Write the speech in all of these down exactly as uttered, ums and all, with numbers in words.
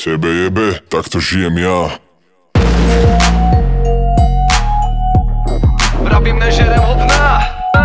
Tebe jebe, takto žijem ja. Vravím, nežerem hovna.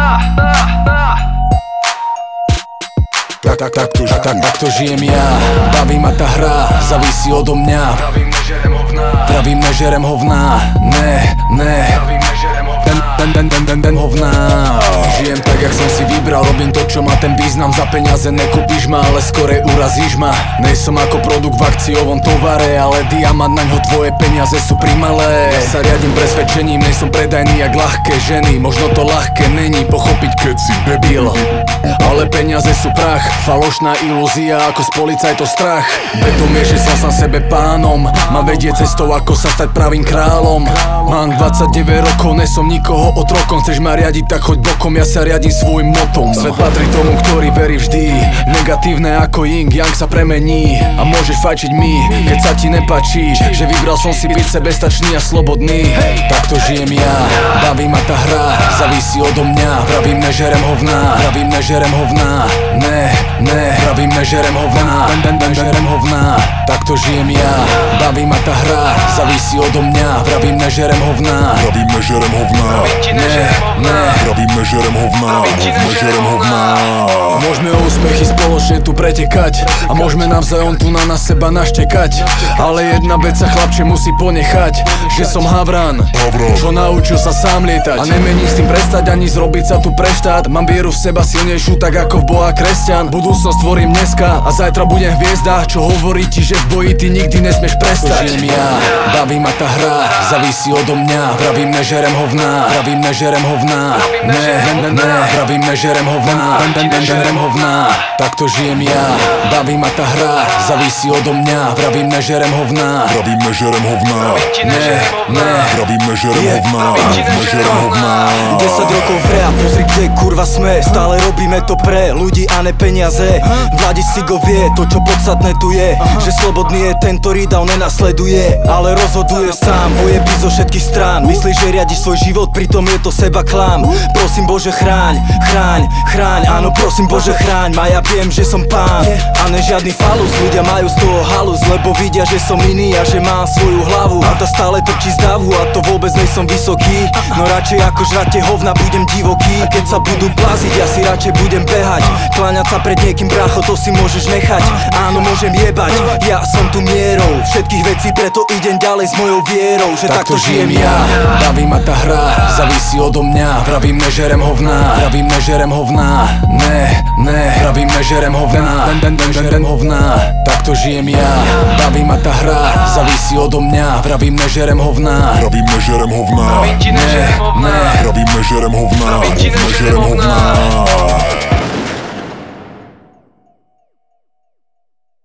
Tak, tak, tak, tak, tak, tak to žijem ja. Baví ma tá hra, závisí odo mňa. Vravím, nežerem hovna. Pravím, nežerem hovna. Ne, ne. Vravím, nežerem hovna. Den, den, den, den, den, den hovna. Žijem tak, jak som si vybral, robím to, čo má ten význam. Za peniaze nekúpiš ma, ale skorej urazíš ma. Nejsom ako produkt v akciovom tovare, ale diamant, naňho tvoje peniaze sú primalé. Ja sa riadím presvedčením, nejsom predajný jak ľahké ženy. Možno to ľahké není pochopiť, keď si debil, ale peniaze sú prach, falošná ilúzia, ako z policajtov strach. Betom je, že som sám sebe pánom, mám vedieť cestou, ako sa stať pravým kráľom. Mám dvadsaťdeväť rokov, nesom nikoho otrokom. Chceš ma riadiť, tak choď bokom, ja sa riadím svojim motom. Svet patrí tomu, ktorý verí vždy. Negatívne ako yin, yang sa premení. A môžeš fajčiť mi, keď sa ti nepáči, že vybral som si byť sebestačný a slobodný. Takto žijem ja, baví ma tá hra, závisí odo mňa. Pravím, nežerem hovna, pravím, nežerem hovna. Ne, ne, pravím, nežerem hovna. Den, den, den, nežerem hovna. Takto žijem ja, baví ma tá hra, závisí odo mňa. Pravím, nežerem hovna. Pravím, nežerem hovna. Ne, ne. Pravím, nežerem hovna. Nežerem hovna. Môžeme o úspechy spoločne tu pretekať a môžeme navzájom tu na nás seba naštekať. Ale jedna vec sa chlapče musí ponechať, že som havran, čo naučil sa sám lietať. A nemením s tým prestať ani zrobiť sa tu pre štát. Mám vieru v seba silnejšiu tak ako v Boha kresťan. Budúcnosť tvorím dneska a zajtra budem hviezda, čo hovorí ti, že v boji ty nikdy nesmieš prestať. Žijem ja, baví ma tá hra, závisí odo mňa. Pravím, nežerem hovna, pravím, nežerem hovna. Ne, ne, ne, pravím, nežerem hovna. Den, den, den, den, hovna. Takto žijem ja, baví ma tá hra, závisí odo mňa. Pravím, nežerem hovna. Pravím, nežerem hovna. Ne, ne. Pravím, nežerem hovna. Nežerem hovna. desať rokov v hre a pozri, kde kurva sme. Stále robíme to pre ľudí a ne peniaze. Vladič Sigo vie, to čo podstatné tu je, že slobodný je ten, ktorý dal nenasleduje, ale rozhoduje sám, ojeby zo všetkých strán. Myslíš, že riadiš svoj život, pritom je to seba klam. Prosím Bože chráň, chráň, chráň. Áno prosím Bože chráň ma, ja viem, že som pán a ne žiadny falus. Ľudia majú z toho halus, lebo vidia, že som iný a že mám svoju hlavu. A tá stále trčí z davu a to vôbec nejsom vysoký. No radšej ako žrate hovna budem divoký. A keď sa budú blaziť, ja si radšej budem behať. Kláňať sa pred niekým, brácho, to si môžeš nechať. Áno, môžem jebať, ja som tu mierou všetkých vecí, preto idem ďalej s mojou vierou, že takto, takto žijem ja. Baví ma tá hra, závisí odo mňa. Pravím, nežerem hovna, pravím, nežerem hovna. Ne, ne, pravím, nežerem hovna. Den, den, den, den, den, hovna. Takto žijem ja, baví ma tá hra, závisí odo mňa. Pravím, nežerem hovna. Pravím, nežerem hovna. Vravím ti, nežerem hovna. Pravím, nežerem hovna. Nežerem hovna.